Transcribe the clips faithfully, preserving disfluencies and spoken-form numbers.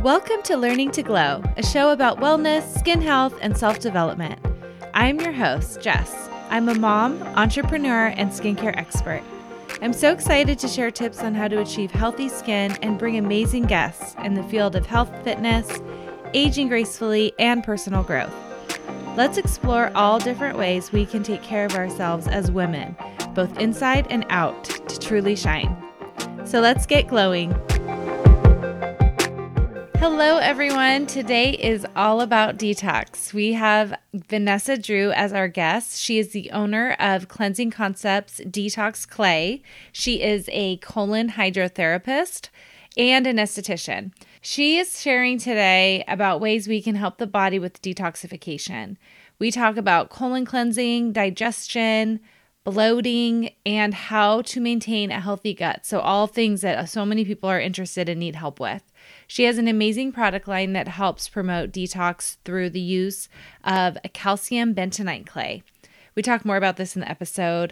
Welcome to Learning to Glow, a show about wellness, skin health, and self-development. I'm your host, Jess. I'm a mom, entrepreneur, and skincare expert. I'm so excited to share tips on how to achieve healthy skin and bring amazing guests in the field of health, fitness, aging gracefully, and personal growth. Let's explore all different ways we can take care of ourselves as women, both inside and out, to truly shine. So let's get glowing. Hello, everyone. Today is all about detox. We have Vanessa Drew as our guest. She is the owner of Cleansing Concepts Detox Clay. She is a colon hydrotherapist and an esthetician. She is sharing today about ways we can help the body with detoxification. We talk about colon cleansing, digestion, bloating, and how to maintain a healthy gut. So all things that so many people are interested and need help with. She has an amazing product line that helps promote detox through the use of a calcium bentonite clay. We talk more about this in the episode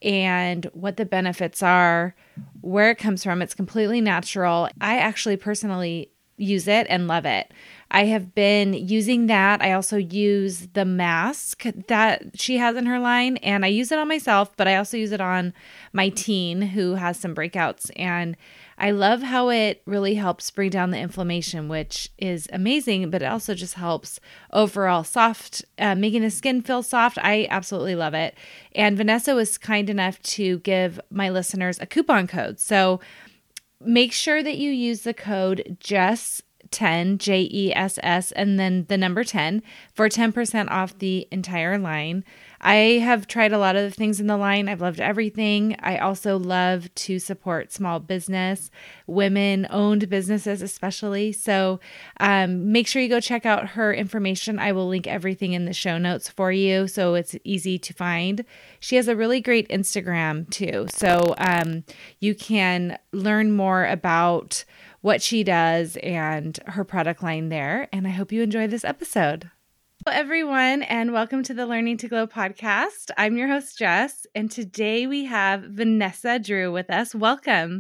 and what the benefits are, where it comes from. It's completely natural. I actually personally use it and love it. I have been using that. I also use the mask that she has in her line, and I use it on myself, but I also use it on my teen who has some breakouts. And I love how it really helps bring down the inflammation, which is amazing, but it also just helps overall soft, uh, making the skin feel soft. I absolutely love it. And Vanessa was kind enough to give my listeners a coupon code. So make sure that you use the code Jess ten, J E S S, and then the number ten for ten percent off the entire line. I have tried a lot of the things in the line. I've loved everything. I also love to support small business, women-owned businesses especially. So um, make sure you go check out her information. I will link everything in the show notes for you so it's easy to find. She has a really great Instagram too. So um, you can learn more about what she does and her product line there. And I hope you enjoy this episode. Hello, everyone, and welcome to the Learning to Glow podcast. I'm your host, Jess, and today we have Vanessa Drew with us. Welcome.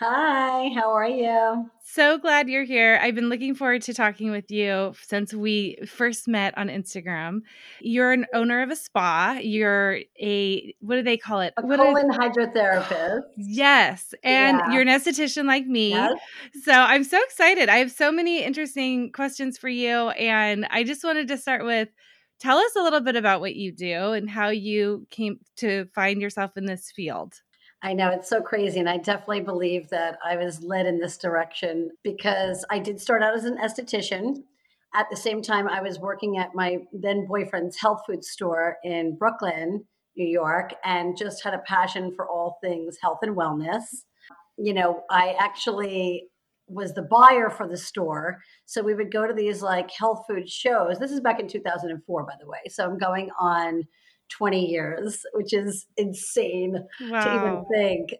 Hi, how are you? So glad you're here. I've been looking forward to talking with you since we first met on Instagram. You're an owner of a spa. You're a, what do they call it? A What colon a, hydrotherapist. Yes. And Yeah. you're an esthetician like me. Yes. So I'm so excited. I have so many interesting questions for you. And I just wanted to start with, tell us a little bit about what you do and how you came to find yourself in this field. I know, it's so crazy. And I definitely believe that I was led in this direction because I did start out as an esthetician. At the same time, I was working at my then boyfriend's health food store in Brooklyn, New York, and just had a passion for all things health and wellness. You know, I actually was the buyer for the store. So we would go to these like health food shows. This is back in two thousand four, by the way. So I'm going on twenty years, which is insane Wow. to even think.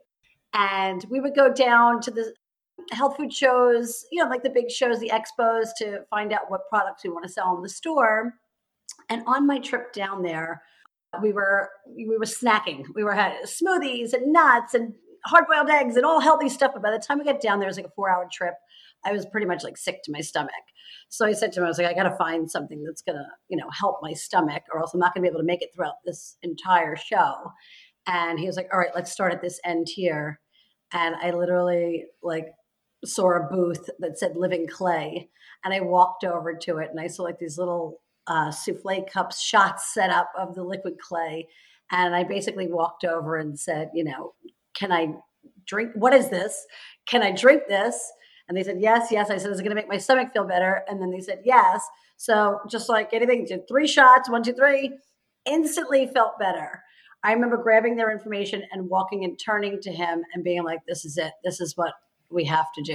And we would go down to the health food shows, you know, like the big shows, the expos, to find out what products we want to sell in the store. And on my trip down there, we were we were snacking. We were having smoothies and nuts and hard-boiled eggs and all healthy stuff. But by the time we got down there, it was like a four-hour trip. I was pretty much like sick to my stomach. So I said to him, I was like, I got to find something that's going to, you know, help my stomach, or else I'm not going to be able to make it throughout this entire show. And he was like, all right, let's start at this end here. And I literally like saw a booth that said Living Clay. And I walked over to it and I saw like these little uh, souffle cups, shots set up of the liquid clay. And I basically walked over and said, you know, can I drink? What is this? Can I drink this? And they said, yes, yes. I said, is it going to make my stomach feel better? And then they said, yes. So just like anything, did three shots, one, two, three, instantly felt better. I remember grabbing their information and walking and turning to him and being like, this is it. This is what we have to do.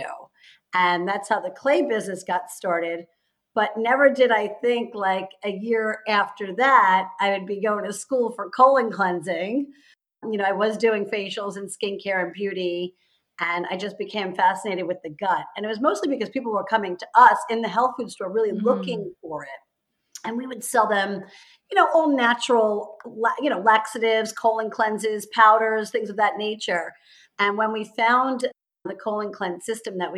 And that's how the clay business got started. But never did I think like a year after that, I would be going to school for colon cleansing. You know, I was doing facials and skincare and beauty. And I just became fascinated with the gut. And it was mostly because people were coming to us in the health food store, really mm-hmm. looking for it. And we would sell them, you know, all natural, you know, laxatives, colon cleanses, powders, things of that nature. And when we found the colon cleanse system that we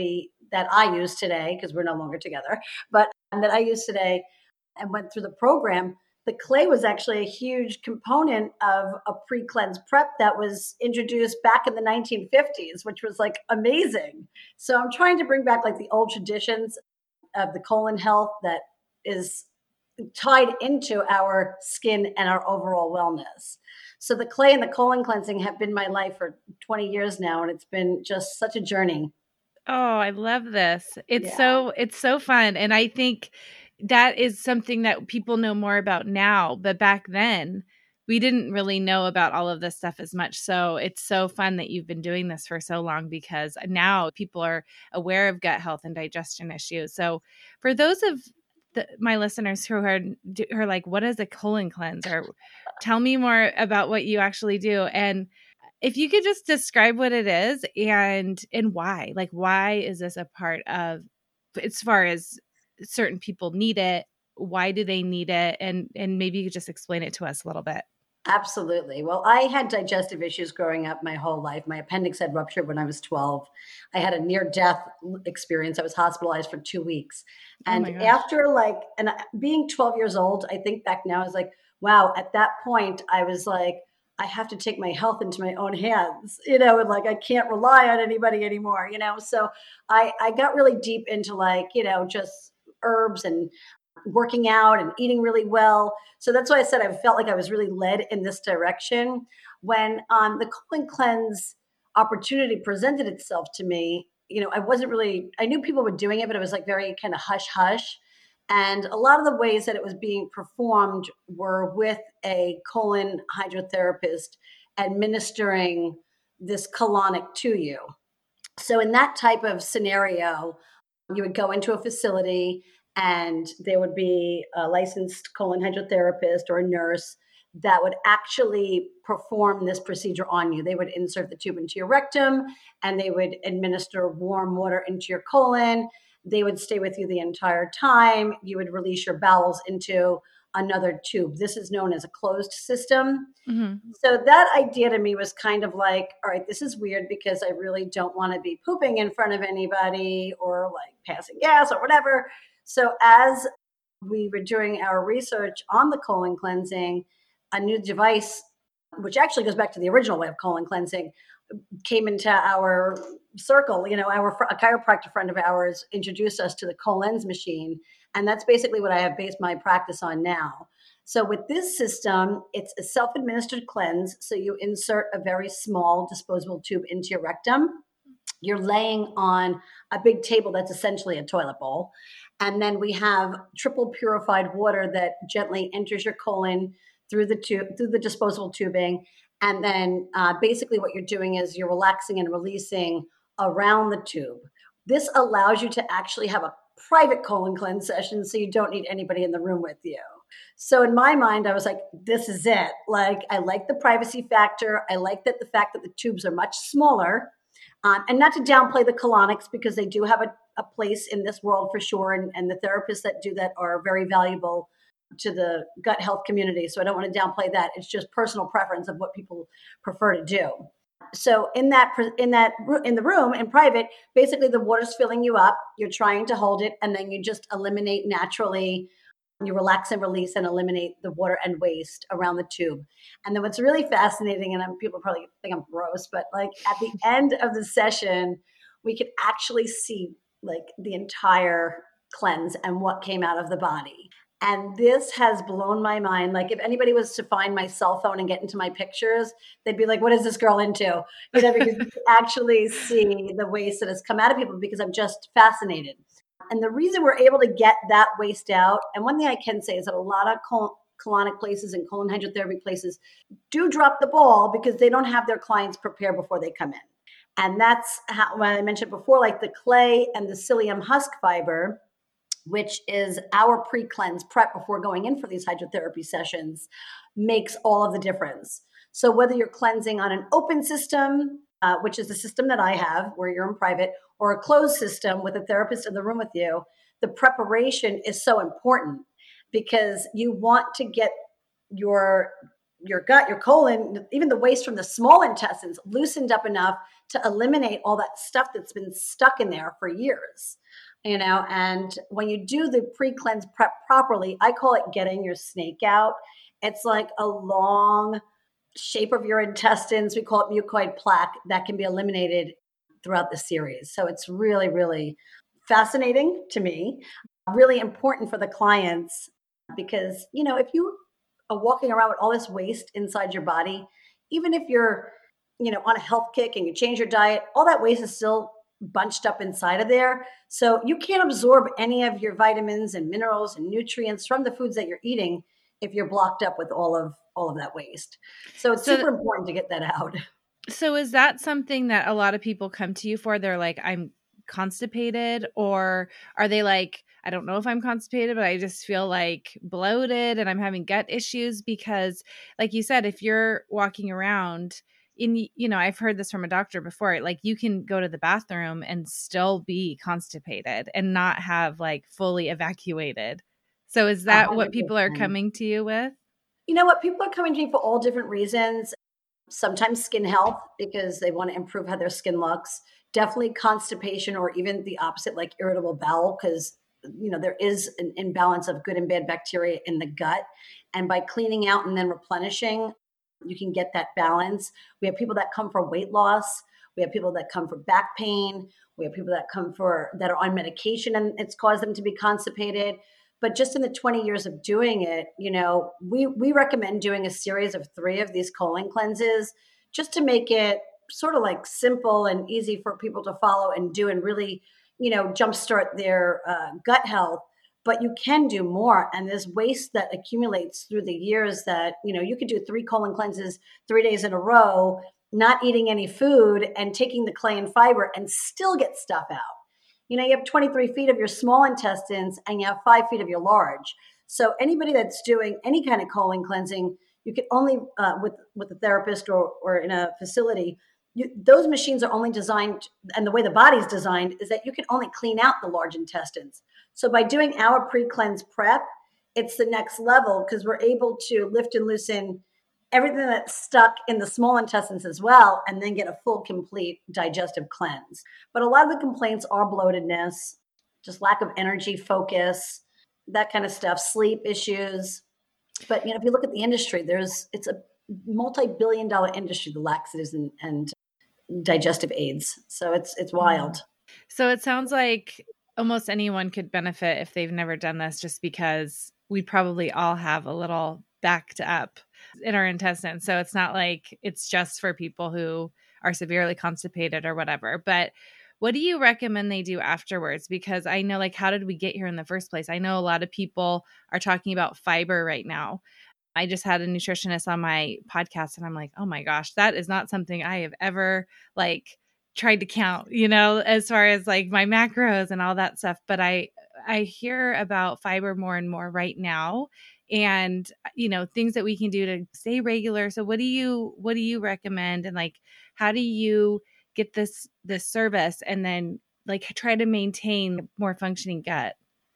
that I use today, because we're no longer together, but that I use today and went through the program, the clay was actually a huge component of a pre-cleanse prep that was introduced back in the nineteen fifties, which was like amazing. So I'm trying to bring back like the old traditions of the colon health that is tied into our skin and our overall wellness. So the clay and the colon cleansing have been my life for twenty years now, and it's been just such a journey. Oh, I love this. It's Yeah. so it's so fun. And I think that is something that people know more about now, but back then we didn't really know about all of this stuff as much. So it's so fun that you've been doing this for so long, because now people are aware of gut health and digestion issues. So for those of the, my listeners who are, who are like, what is a colon cleanse? Or tell me more about what you actually do. And if you could just describe what it is and and why, like, why is this a part of, as far as certain people need it, why do they need it? And and maybe you could just explain it to us a little bit. Absolutely. Well, I had digestive issues growing up my whole life. My appendix had ruptured when I was twelve. I had a near death experience. I was hospitalized for two weeks. Oh my And gosh. after like, and being twelve years old, I think back now, I was like, wow, at that point, I was like, I have to take my health into my own hands, you know, and like, I can't rely on anybody anymore, you know? So I, I got really deep into like, you know, just herbs and working out and eating really well. So that's why I said I felt like I was really led in this direction. When um, the colon cleanse opportunity presented itself to me, you know, I wasn't really, I knew people were doing it, but it was like very kind of hush hush. And a lot of the ways that it was being performed were with a colon hydrotherapist administering this colonic to you. So in that type of scenario, you would go into a facility and there would be a licensed colon hydrotherapist or a nurse that would actually perform this procedure on you. They would insert the tube into your rectum and they would administer warm water into your colon. They would stay with you the entire time. You would release your bowels into another tube. This is known as a closed system. Mm-hmm. So that idea to me was kind of like, all right, this is weird because I really don't want to be pooping in front of anybody or like passing gas or whatever. So as we were doing our research on the colon cleansing, a new device, which actually goes back to the original way of colon cleansing, came into our circle. You know, our a chiropractor friend of ours introduced us to the Colens machine, and that's basically what I have based my practice on now. So with this system, it's a self-administered cleanse. So you insert a very small disposable tube into your rectum. You're laying on a big table that's essentially a toilet bowl. And then we have triple purified water that gently enters your colon through the tube, through the disposable tubing. And then uh, basically what you're doing is you're relaxing and releasing around the tube. This allows you to actually have a private colon cleanse session, so you don't need anybody in the room with you. So in my mind, I was like, this is it. Like, I like the privacy factor. I like that the fact that the tubes are much smaller. Um, and not to downplay the colonics, because they do have a, a place in this world for sure. And, and the therapists that do that are very valuable to the gut health community. So I don't want to downplay that. It's just personal preference of what people prefer to do. So in that, in that, in the room, in private, basically the water's filling you up. You're trying to hold it, and then you just eliminate naturally. You relax and release and eliminate the water and waste around the tube. And then what's really fascinating, and I'm, people probably think I'm gross, but like at the end of the session, we could actually see like the entire cleanse and what came out of the body. And this has blown my mind. Like, if anybody was to find my cell phone and get into my pictures, they'd be like, what is this girl into? You know, because you can actually see the waste that has come out of people, because I'm just fascinated. And the reason we're able to get that waste out, and one thing I can say is that a lot of col- colonic places and colon hydrotherapy places do drop the ball because they don't have their clients prepare before they come in. And that's how, when I mentioned before, like the clay and the psyllium husk fiber, which is our pre-cleanse prep before going in for these hydrotherapy sessions, makes all of the difference. So whether you're cleansing on an open system, uh, which is the system that I have, where you're in private, or a closed system with a therapist in the room with you, the preparation is so important, because you want to get your your gut, your colon, even the waste from the small intestines loosened up enough to eliminate all that stuff that's been stuck in there for years. You know, and when you do the pre-cleanse prep properly, I call it getting your snake out. It's like a long shape of your intestines. We call it mucoid plaque that can be eliminated throughout the series. So it's really, really fascinating to me, really important for the clients because, you know, if you are walking around with all this waste inside your body, even if you're, you know, on a health kick and you change your diet, all that waste is still bunched up inside of there. So you can't absorb any of your vitamins and minerals and nutrients from the foods that you're eating if you're blocked up with all of all of that waste. So it's So super important to get that out. So is that something that a lot of people come to you for? They're like, I'm constipated, or are they like, I don't know if I'm constipated, but I just feel like bloated and I'm having gut issues? Because like you said, if you're walking around in, you know, I've heard this from a doctor before, like you can go to the bathroom and still be constipated and not have like fully evacuated. So is that what people are one hundred percent. coming to you with? You know what? People are coming to me for all different reasons. Sometimes skin health because they want to improve how their skin looks. Definitely constipation or even the opposite, like irritable bowel, because you know there is an imbalance of good and bad bacteria in the gut. And by cleaning out and then replenishing, you can get that balance. We have people that come for weight loss. We have people that come for back pain. We have people that come for that are on medication and it's caused them to be constipated. But just in the twenty years of doing it, you know, we we recommend doing a series of three of these colon cleanses just to make it sort of like simple and easy for people to follow and do and really, you know, jumpstart their uh, gut health. But you can do more. And there's waste that accumulates through the years that, you know, you could do three colon cleanses three days in a row, not eating any food and taking the clay and fiber and still get stuff out. You know, you have twenty-three feet of your small intestines and you have five feet of your large. So anybody that's doing any kind of colon cleansing, you can only, uh, with, with a therapist or, or in a facility, you, those machines are only designed, and the way the body's designed is that you can only clean out the large intestines. So by doing our pre-cleanse prep, it's the next level because we're able to lift and loosen everything that's stuck in the small intestines as well, and then get a full, complete digestive cleanse. But a lot of the complaints are bloatedness, just lack of energy, focus, that kind of stuff, sleep issues. But, you know, if you look at the industry, there's, it's a multi-billion dollar industry, the laxatives and, and digestive aids. So it's, it's wild. So it sounds like almost anyone could benefit if they've never done this, just because we probably all have a little backed up in our intestines. So it's not like it's just for people who are severely constipated or whatever. But what do you recommend they do afterwards? Because I know, like, how did we get here in the first place? I know a lot of people are talking about fiber right now. I just had a nutritionist on my podcast and I'm like, oh my gosh, that is not something I have ever like tried to count, you know, as far as like my macros and all that stuff. But I, I hear about fiber more and more right now, and, you know, things that we can do to stay regular. So what do you, what do you recommend? And like, how do you get this, this service and then like try to maintain more functioning gut?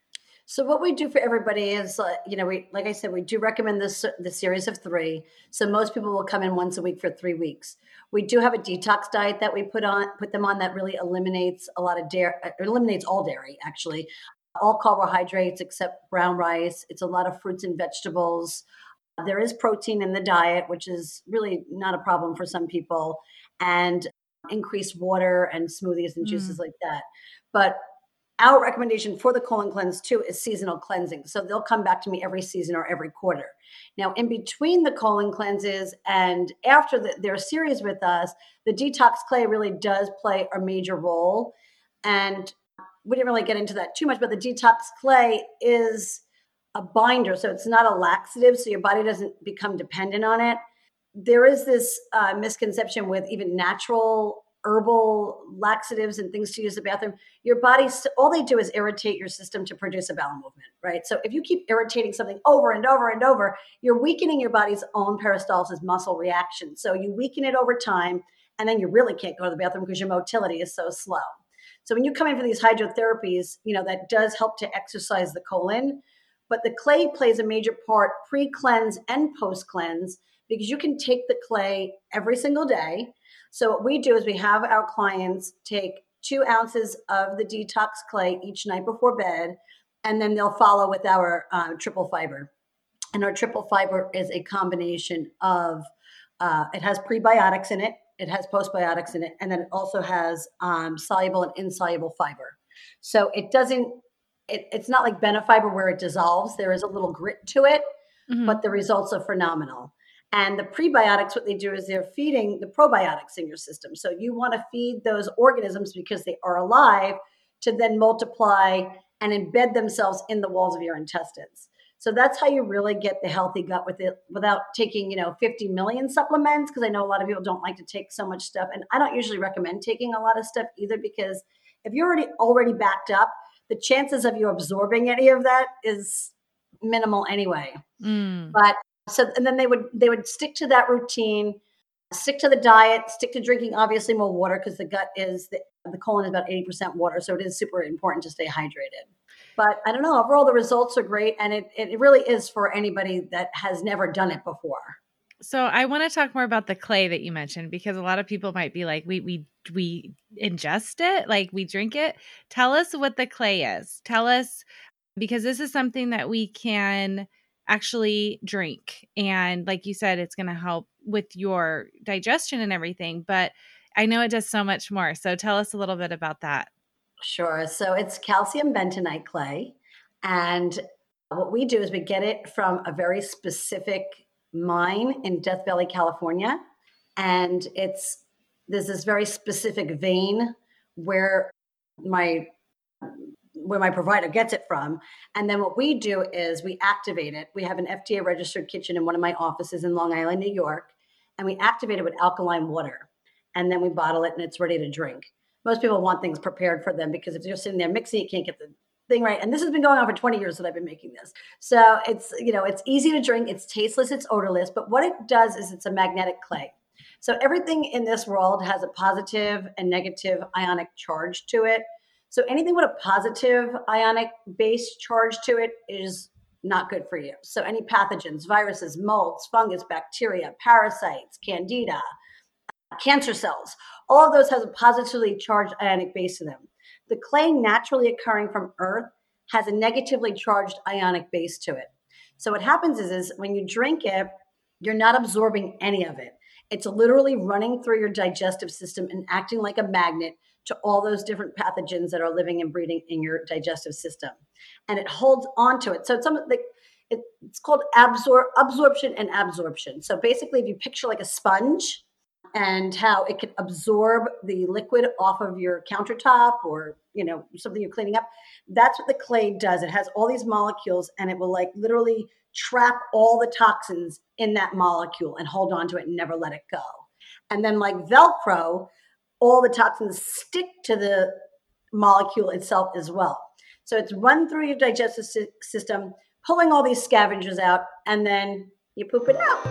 So what we do for everybody is, uh, you know, we, like I said, we do recommend this, the series of three. So most people will come in once a week for three weeks. We do have a detox diet that we put on, put them on that really eliminates a lot of dairy, eliminates all dairy, actually, all carbohydrates except brown rice. It's a lot of fruits and vegetables. There is protein in the diet, which is really not a problem for some people, and increased water and smoothies and juices mm. like that. But our recommendation for the colon cleanse too is seasonal cleansing. So they'll come back to me every season or every quarter. Now, in between the colon cleanses and after the, their series with us, the detox clay really does play a major role. And we didn't really get into that too much, but the detox clay is a binder. So it's not a laxative, so your body doesn't become dependent on it. There is this uh, misconception with even natural herbal laxatives and things to use in the bathroom. Your body, all they do is irritate your system to produce a bowel movement, right? So if you keep irritating something over and over and over, you're weakening your body's own peristalsis muscle reaction. So you weaken it over time, and then you really can't go to the bathroom because your motility is so slow. So when you come in for these hydrotherapies, you know, that does help to exercise the colon, but the clay plays a major part pre-cleanse and post-cleanse because you can take the clay every single day. So what we do is we have our clients take two ounces of the detox clay each night before bed, and then they'll follow with our uh, triple fiber. And our triple fiber is a combination of, uh, it has prebiotics in it, it has postbiotics in it, and then it also has um, soluble and insoluble fiber. So it doesn't, it, it's not like Benefiber where it dissolves. There is a little grit to it, mm-hmm. but the results are phenomenal. And the prebiotics, what they do is they're feeding the probiotics in your system. So you want to feed those organisms because they are alive to then multiply and embed themselves in the walls of your intestines. So that's how you really get the healthy gut with it without taking, you know, fifty million supplements. Because I know a lot of people don't like to take so much stuff. And I don't usually recommend taking a lot of stuff either, because if you're already already backed up, the chances of you absorbing any of that is minimal anyway. Mm. But so, and then they would, they would stick to that routine, stick to the diet, stick to drinking obviously more water, because the gut is, the, the colon is about eighty percent water. So it is super important to stay hydrated. But I don't know, overall the results are great. And it, it really is for anybody that has never done it before. So I want to talk more about the clay that you mentioned, because a lot of people might be like, we, we, we ingest it, like we drink it. Tell us what the clay is. Tell us, because this is something that we can actually drink. And like you said, it's going to help with your digestion and everything, but I know it does so much more. So tell us a little bit about that. Sure. So it's calcium bentonite clay. And what we do is we get it from a very specific mine in Death Valley, California. And it's, there's this very specific vein where my where my provider gets it from. And then what we do is we activate it. We have an F D A registered kitchen in one of my offices in Long Island, New York, and we activate it with alkaline water. And then we bottle it and it's ready to drink. Most people want things prepared for them, because if you're sitting there mixing, you can't get the thing right. And this has been going on for twenty years that I've been making this. So it's, you know, it's easy to drink. It's tasteless. It's odorless. But what it does is it's a magnetic clay. So everything in this world has a positive and negative ionic charge to it. So anything with a positive ionic base charge to it is not good for you. So any pathogens, viruses, molds, fungus, bacteria, parasites, candida, cancer cells, all of those has a positively charged ionic base to them. The clay naturally occurring from Earth has a negatively charged ionic base to it. So what happens is, is when you drink it, you're not absorbing any of it. It's literally running through your digestive system and acting like a magnet to all those different pathogens that are living and breathing in your digestive system. And it holds on to it. So it's something like, it, it's called absor- absorption and absorption. So basically, if you picture like a sponge and how it can absorb the liquid off of your countertop or, you know, something you're cleaning up, that's what the clay does. It has all these molecules and it will like literally trap all the toxins in that molecule and hold on to it and never let it go. And then like Velcro, all the toxins stick to the molecule itself as well. So it's run through your digestive sy- system, pulling all these scavengers out, and then you poop it out.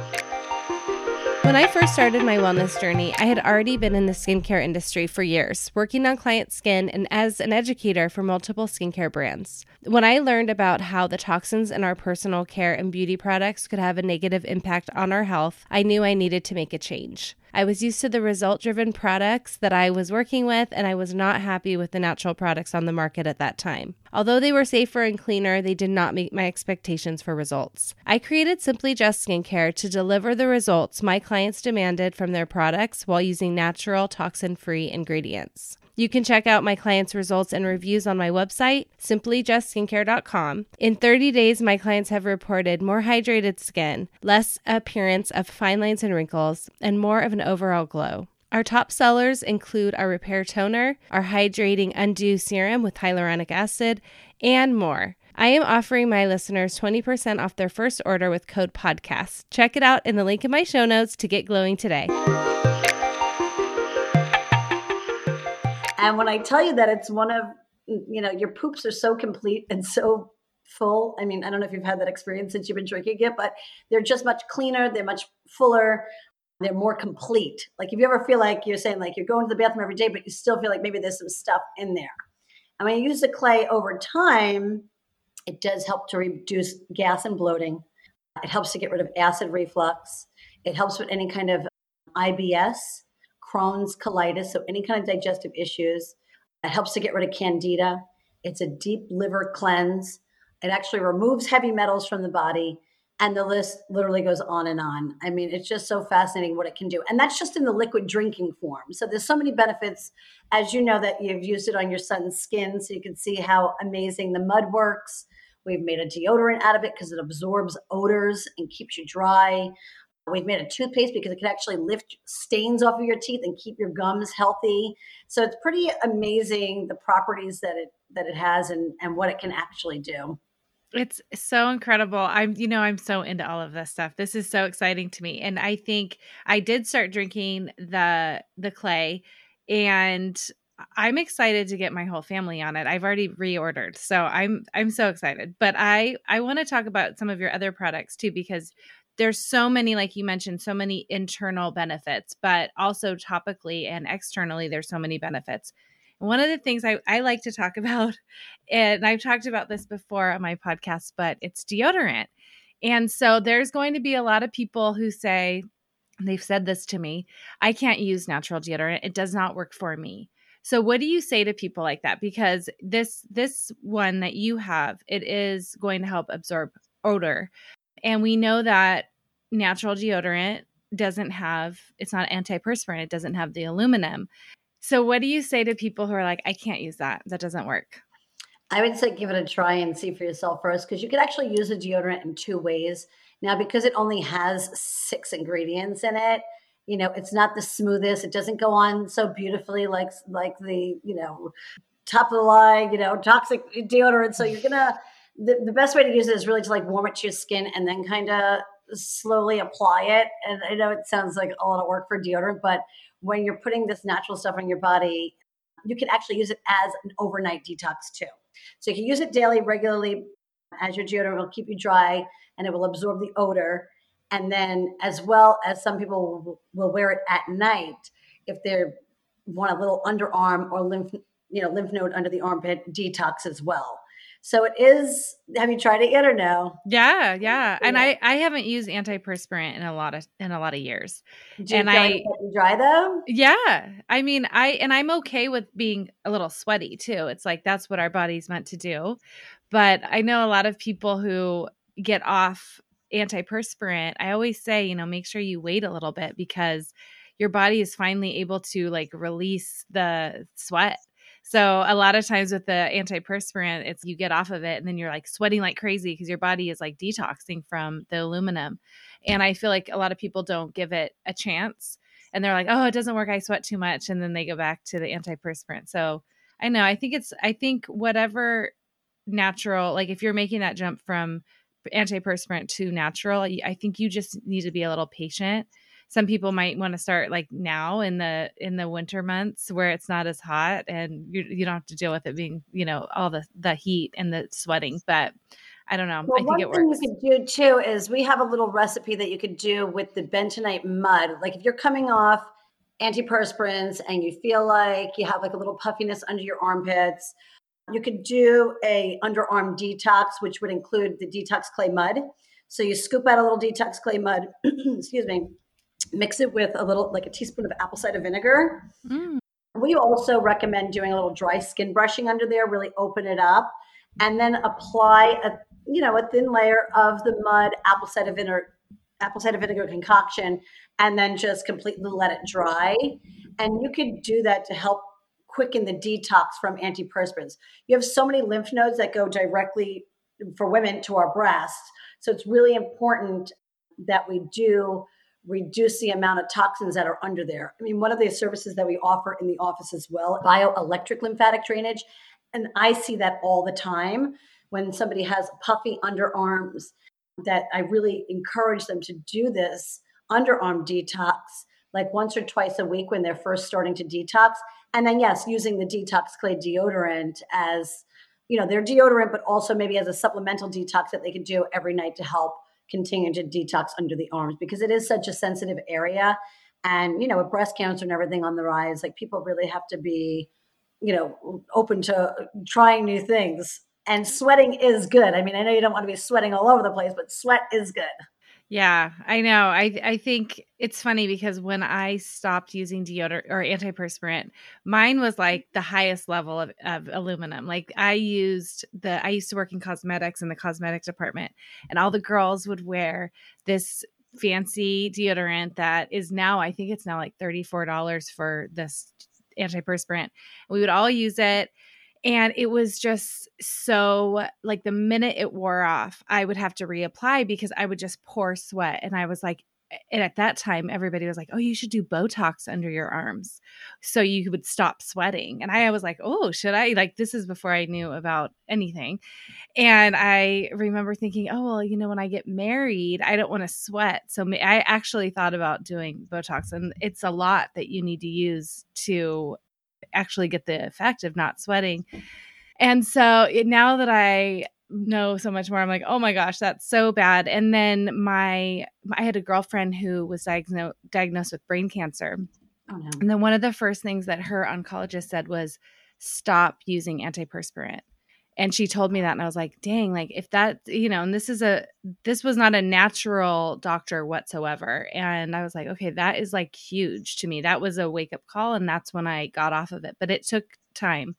When I first started my wellness journey, I had already been in the skincare industry for years, working on client skin and as an educator for multiple skincare brands. When I learned about how the toxins in our personal care and beauty products could have a negative impact on our health, I knew I needed to make a change. I was used to the result-driven products that I was working with, and I was not happy with the natural products on the market at that time. Although they were safer and cleaner, they did not meet my expectations for results. I created Simply Just Skincare to deliver the results my clients demanded from their products while using natural, toxin-free ingredients. You can check out my clients' results and reviews on my website, simply just skincare dot com. In thirty days, my clients have reported more hydrated skin, less appearance of fine lines and wrinkles, and more of an overall glow. Our top sellers include our Repair Toner, our Hydrating Undo Serum with hyaluronic acid, and more. I am offering my listeners twenty percent off their first order with code PODCAST. Check it out in the link in my show notes to get glowing today. And when I tell you that it's one of, you know, your poops are so complete and so full. I mean, I don't know if you've had that experience since you've been drinking it, but they're just much cleaner. They're much fuller. They're more complete. Like if you ever feel like you're saying like you're going to the bathroom every day, but you still feel like maybe there's some stuff in there. And when you use the clay over time, it does help to reduce gas and bloating. It helps to get rid of acid reflux. It helps with any kind of I B S, Crohn's, colitis, so any kind of digestive issues. It helps to get rid of candida. It's a deep liver cleanse. It actually removes heavy metals from the body. And the list literally goes on and on. I mean, it's just so fascinating what it can do. And that's just in the liquid drinking form. So there's so many benefits, as you know, that you've used it on your son's skin. So you can see how amazing the mud works. We've made a deodorant out of it because it absorbs odors and keeps you dry. We've made a toothpaste because it can actually lift stains off of your teeth and keep your gums healthy. So it's pretty amazing, the properties that it that it has and, and what it can actually do. It's so incredible. I'm, you know, I'm so into all of this stuff. This is so exciting to me. And I think I did start drinking the, the clay, and I'm excited to get my whole family on it. I've already reordered. So I'm, I'm so excited, but I, I want to talk about some of your other products too, because there's so many, like you mentioned, so many internal benefits, but also topically and externally, there's so many benefits. One of the things I, I like to talk about, and I've talked about this before on my podcast, but it's deodorant. And so there's going to be a lot of people who say, they've said this to me, I can't use natural deodorant. It does not work for me. So what do you say to people like that? Because this this one that you have, it is going to help absorb odor. And we know that natural deodorant doesn't have, it's not antiperspirant. It doesn't have the aluminum. So what do you say to people who are like, I can't use that. That doesn't work. I would say give it a try and see for yourself first, because you can actually use a deodorant in two ways. Now, because it only has six ingredients in it, you know, it's not the smoothest. It doesn't go on so beautifully like, like the, you know, top of the line, you know, toxic deodorant. So you're going to, the, the best way to use it is really to like warm it to your skin and then kind of slowly apply it. And I know it sounds like a lot of work for deodorant, but when you're putting this natural stuff on your body, you can actually use it as an overnight detox too. So you can use it daily, regularly as your deodorant. It'll keep you dry and it will absorb the odor. And then as well as some people will, will wear it at night if they want a little underarm or lymph, you know, lymph node under the armpit detox as well. So it is, have you tried it yet or no? Yeah, yeah. And yeah. I, I haven't used antiperspirant in a lot of in a lot of years. Do you and I dry though? Yeah. I mean, I and I'm okay with being a little sweaty too. It's like that's what our body's meant to do. But I know a lot of people who get off antiperspirant. I always say, you know, make sure you wait a little bit because your body is finally able to like release the sweat. So a lot of times with the antiperspirant, it's you get off of it and then you're like sweating like crazy because your body is like detoxing from the aluminum. And I feel like a lot of people don't give it a chance and they're like, oh, it doesn't work. I sweat too much. And then they go back to the antiperspirant. So I know, I think it's, I think whatever natural, like if you're making that jump from antiperspirant to natural, I think you just need to be a little patient. Some people might want to start like now in the in the winter months where it's not as hot and you you don't have to deal with it being, you know, all the, the heat and the sweating. But I don't know. Well, I think it works. One thing you could do too is we have a little recipe that you could do with the bentonite mud. Like if you're coming off antiperspirants and you feel like you have like a little puffiness under your armpits, you could do a underarm detox, which would include the detox clay mud. So you scoop out a little detox clay mud, excuse me, mix it with a little, like a teaspoon of apple cider vinegar. Mm. We also recommend doing a little dry skin brushing under there, really open it up, and then apply a, you know, a thin layer of the mud, apple cider vinegar, apple cider vinegar concoction, and then just completely let it dry. And you could do that to help quicken the detox from antiperspirants. You have so many lymph nodes that go directly for women to our breasts. So it's really important that we do reduce the amount of toxins that are under there. I mean, one of the services that we offer in the office as well, bioelectric lymphatic drainage. And I see that all the time when somebody has puffy underarms, that I really encourage them to do this underarm detox, like once or twice a week when they're first starting to detox. And then, yes, using the Detox Clay deodorant as, you know, their deodorant, but also maybe as a supplemental detox that they can do every night to help continue to detox under the arms, because it is such a sensitive area. And, you know, with breast cancer and everything on the rise, like people really have to be, you know, open to trying new things. And sweating is good. I mean, I know you don't want to be sweating all over the place, but sweat is good. Yeah, I know. I I think it's funny because when I stopped using deodorant or antiperspirant, mine was like the highest level of, of aluminum. Like I used the I used to work in cosmetics in the cosmetic department, and all the girls would wear this fancy deodorant that is now, I think it's now like thirty-four dollars for this antiperspirant. We would all use it. And it was just so like the minute it wore off, I would have to reapply because I would just pour sweat. And I was like, and at that time, everybody was like, oh, you should do Botox under your arms so you would stop sweating. And I was like, oh, should I? Like, this is before I knew about anything. And I remember thinking, oh, well, you know, when I get married, I don't want to sweat. So I actually thought about doing Botox. And it's a lot that you need to use to actually get the effect of not sweating. And so it, now that I know so much more, I'm like, oh my gosh, that's so bad. And then my, I had a girlfriend who was diagnosed diagnosed with brain cancer. Oh, no. And then one of the first things that her oncologist said was stop using antiperspirant. And she told me that, and I was like, dang, like if that, you know, and this is a, this was not a natural doctor whatsoever. And I was like, okay, that is like huge to me. That was a wake up call. And that's when I got off of it, but it took time.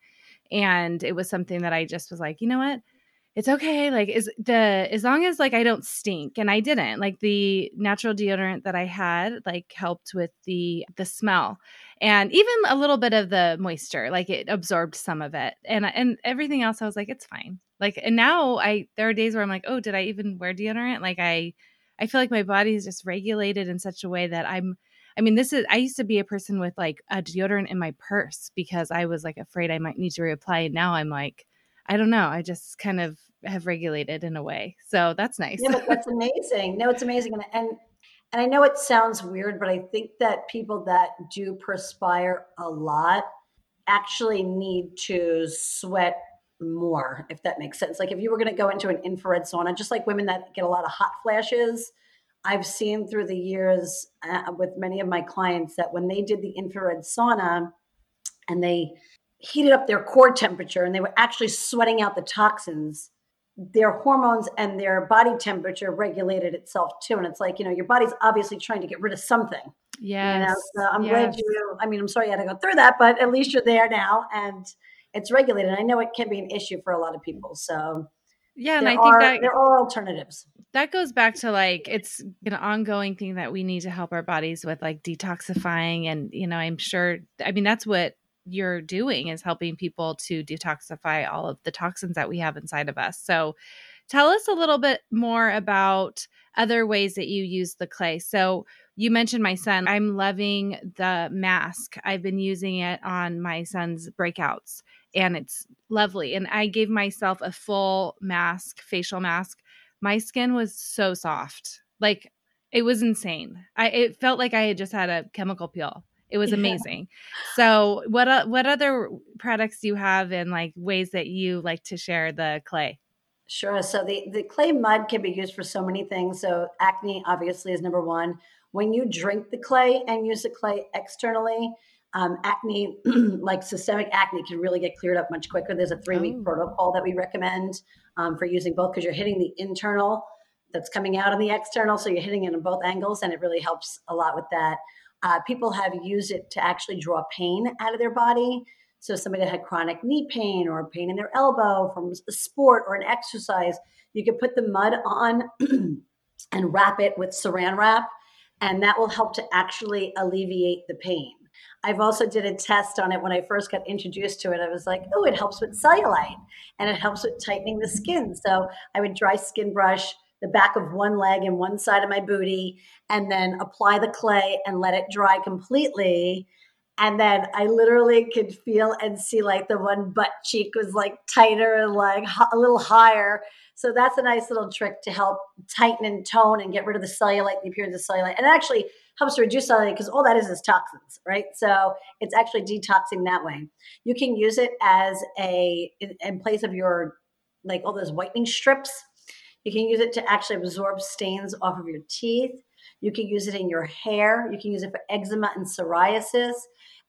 And it was something that I just was like, you know what? It's okay. Like is the, as long as like I don't stink, and I didn't, like the natural deodorant that I had like helped with the, the smell and even a little bit of the moisture, like it absorbed some of it, and, and everything else. I was like, it's fine. Like, and now I, there are days where I'm like, oh, did I even wear deodorant? Like I, I feel like my body is just regulated in such a way that I'm, I mean, this is, I used to be a person with like a deodorant in my purse because I was like afraid I might need to reapply. And now I'm like, I don't know. I just kind of have regulated in a way. So that's nice. Yeah, but that's amazing. No, it's amazing. And, and, and I know it sounds weird, but I think that people that do perspire a lot actually need to sweat more, if that makes sense. Like if you were going to go into an infrared sauna, just like women that get a lot of hot flashes, I've seen through the years uh, with many of my clients that when they did the infrared sauna and they heated up their core temperature and they were actually sweating out the toxins, their hormones and their body temperature regulated itself too. And it's like, you know, your body's obviously trying to get rid of something. Yes. You know? So I'm yes. glad you, I mean, I'm sorry you had to go through that, but at least you're there now and it's regulated. I know it can be an issue for a lot of people. So yeah, and there I are, think that there are alternatives. That goes back to like, it's an ongoing thing that we need to help our bodies with, like detoxifying. And, you know, I'm sure, I mean, that's what you're doing is helping people to detoxify all of the toxins that we have inside of us. So tell us a little bit more about other ways that you use the clay. So you mentioned my son. I'm loving the mask. I've been using it on my son's breakouts and it's lovely. And I gave myself a full mask, facial mask. My skin was so soft. Like it was insane. I it felt like I had just had a chemical peel. It was amazing. Yeah. So what uh, what other products do you have and like ways that you like to share the clay? Sure. So the, the clay mud can be used for so many things. So acne obviously is number one. When you drink the clay and use the clay externally, um, acne, like systemic acne, can really get cleared up much quicker. There's a three-week oh. protocol that we recommend um, for using both because you're hitting the internal that's coming out on the external. So you're hitting it on both angles and it really helps a lot with that. Uh, people have used it to actually draw pain out of their body. So somebody that had chronic knee pain or pain in their elbow from a sport or an exercise, you could put the mud on and wrap it with saran wrap, and that will help to actually alleviate the pain. I've also did a test on it when I first got introduced to it. I was like, oh, it helps with cellulite and it helps with tightening the skin. So I would dry skin brush the back of one leg and one side of my booty and then apply the clay and let it dry completely. And then I literally could feel and see like the one butt cheek was like tighter and like a little higher. So that's a nice little trick to help tighten and tone and get rid of the cellulite, the appearance of cellulite. And it actually helps to reduce cellulite because all that is is toxins, right? So it's actually detoxing that way. You can use it as a, in, in place of your, like all those whitening strips. You can use it to actually absorb stains off of your teeth. You can use it in your hair. You can use it for eczema and psoriasis.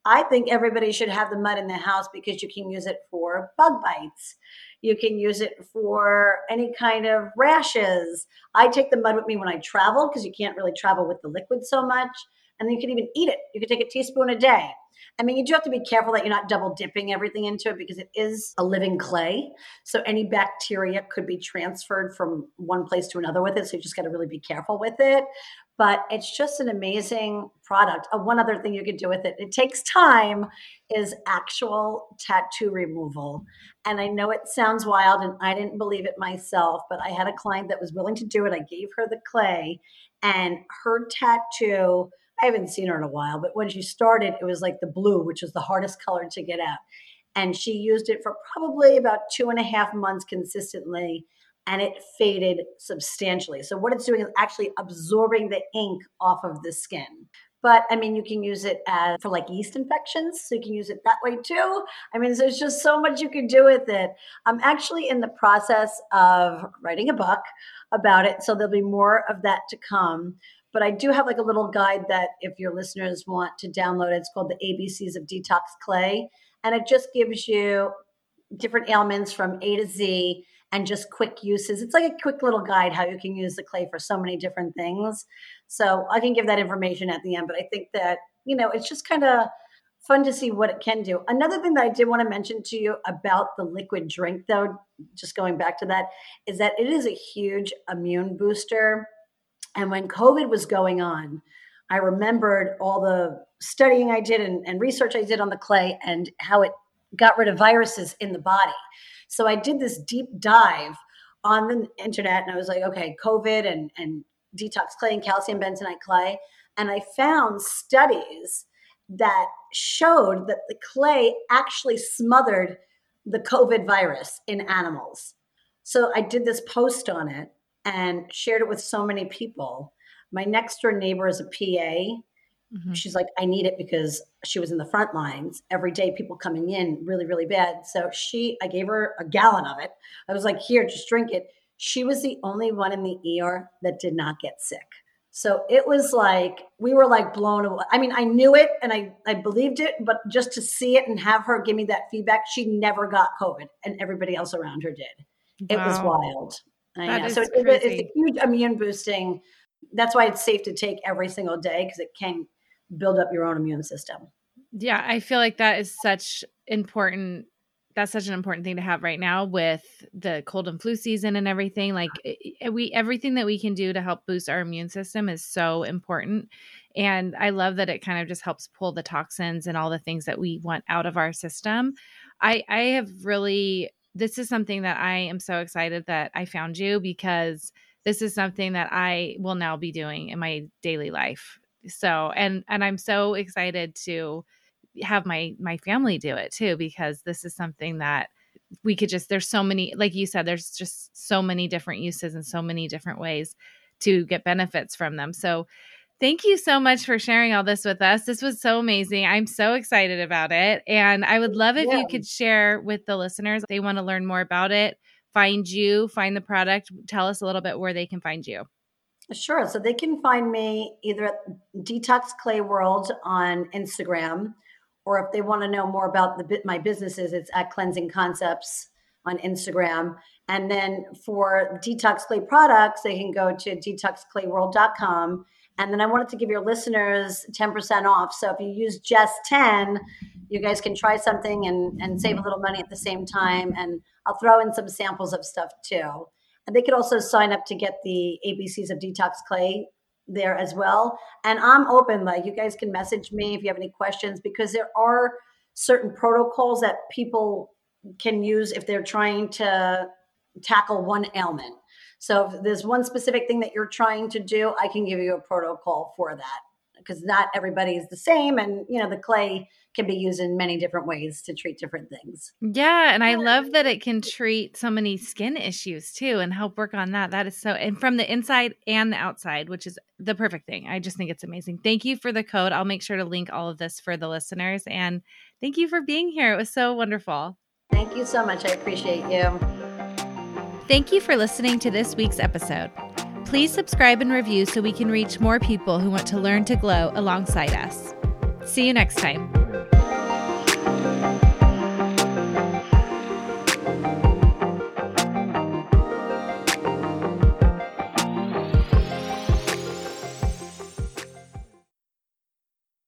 I think everybody should have the mud in the house because you can use it for bug bites. You can use it for any kind of rashes. I take the mud with me when I travel because you can't really travel with the liquid so much. And then you can even eat it. You can take a teaspoon a day. I mean, you do have to be careful that you're not double dipping everything into it because it is a living clay. So any bacteria could be transferred from one place to another with it. So you just got to really be careful with it. But it's just an amazing product. Uh, one other thing you could do with it, it takes time, is actual tattoo removal. And I know it sounds wild and I didn't believe it myself, but I had a client that was willing to do it. I gave her the clay and her tattoo, I haven't seen her in a while, but when she started, it was like the blue, which was the hardest color to get out. And she used it for probably about two and a half months consistently, and it faded substantially. So what it's doing is actually absorbing the ink off of the skin. But I mean, you can use it as for like yeast infections. So you can use it that way too. I mean, there's just so much you can do with it. I'm actually in the process of writing a book about it. So there'll be more of that to come. But I do have like a little guide that if your listeners want to download, it's called the A B Cs of Detox Clay. And it just gives you different ailments from A to Z and just quick uses. It's like a quick little guide how you can use the clay for so many different things. So I can give that information at the end, but I think that, you know, it's just kind of fun to see what it can do. Another thing that I did want to mention to you about the liquid drink, though, just going back to that, is that it is a huge immune booster. And when COVID was going on, I remembered all the studying I did and, and research I did on the clay and how it got rid of viruses in the body. So I did this deep dive on the internet and I was like, okay, COVID and, and detox clay and calcium bentonite clay. And I found studies that showed that the clay actually smothered the COVID virus in animals. So I did this post on it and shared it with so many people. My next door neighbor is a P A. Mm-hmm. She's like, I need it because she was in the front lines every day, people coming in really, really bad. So she, I gave her a gallon of it. I was like, here, just drink it. She was the only one in the E R that did not get sick. So it was like, we were like blown away. I mean, I knew it and I, I believed it, but just to see it and have her give me that feedback, she never got COVID and everybody else around her did. Wow. It was wild. I that know. Is so it, it's a huge immune boosting. That's why it's safe to take every single day because it can build up your own immune system. Yeah, I feel like that is such important. That's such an important thing to have right now with the cold and flu season and everything. Like we, everything that we can do to help boost our immune system is so important. And I love that it kind of just helps pull the toxins and all the things that we want out of our system. I, I have really, this is something that I am so excited that I found you because this is something that I will now be doing in my daily life. So, and, and I'm so excited to have my, my family do it too, because this is something that we could just, there's so many, like you said, there's just so many different uses and so many different ways to get benefits from them. So thank you so much for sharing all this with us. This was so amazing. I'm so excited about it. And I would love if yeah. you could share with the listeners, if they want to learn more about it, find you, find the product, tell us a little bit where they can find you. Sure. So they can find me either at Detox Clay World on Instagram, or if they want to know more about the my businesses, it's at Cleansing Concepts on Instagram. And then for Detox Clay products, they can go to detox clay world dot com. And then I wanted to give your listeners ten percent off. So if you use Jess ten, you guys can try something and, and save a little money at the same time. And I'll throw in some samples of stuff too. And they could also sign up to get the A B Cs of Detox Clay there as well. And I'm open, like you guys can message me if you have any questions, because there are certain protocols that people can use if they're trying to tackle one ailment. So if there's one specific thing that you're trying to do, I can give you a protocol for that, because not everybody is the same. And, you know, the clay can be used in many different ways to treat different things. Yeah. And I love that it can treat so many skin issues too and help work on that. That is so, and from the inside and the outside, which is the perfect thing. I just think it's amazing. Thank you for the code. I'll make sure to link all of this for the listeners. And thank you for being here. It was so wonderful. Thank you so much. I appreciate you. Thank you for listening to this week's episode. Please subscribe and review so we can reach more people who want to learn to glow alongside us. See you next time.